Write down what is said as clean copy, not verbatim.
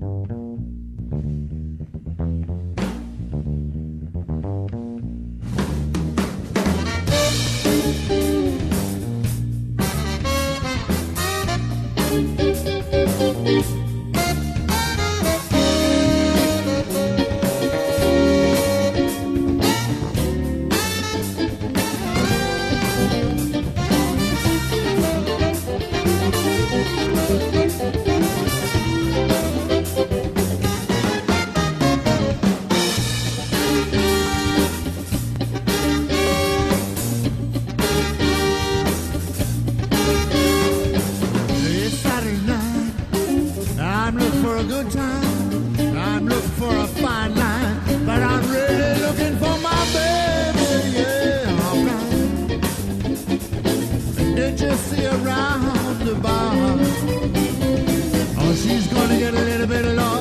I'm looking for a good time. I'm looking for a fine line, but I'm really looking for my baby. Yeah, alright. Did you see her round the bar? Oh, she's gonna get a little bit lost.